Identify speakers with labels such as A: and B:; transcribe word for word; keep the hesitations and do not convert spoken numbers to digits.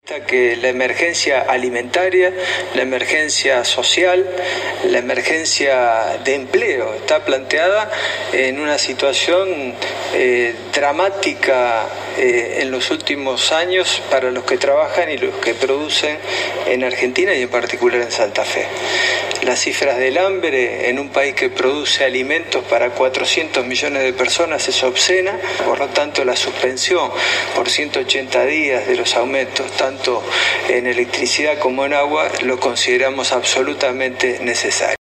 A: Que la emergencia alimentaria, la emergencia social, la emergencia de empleo está planteada en una situación eh, dramática eh, en los últimos años para los que trabajan y los que producen en Argentina y en particular en Santa Fe. Las cifras del hambre en un país que produce alimentos para cuatrocientos millones de personas es obscena, por lo tanto la suspensión por ciento ochenta días de los aumentos, tanto en electricidad como en agua, lo consideramos absolutamente necesario.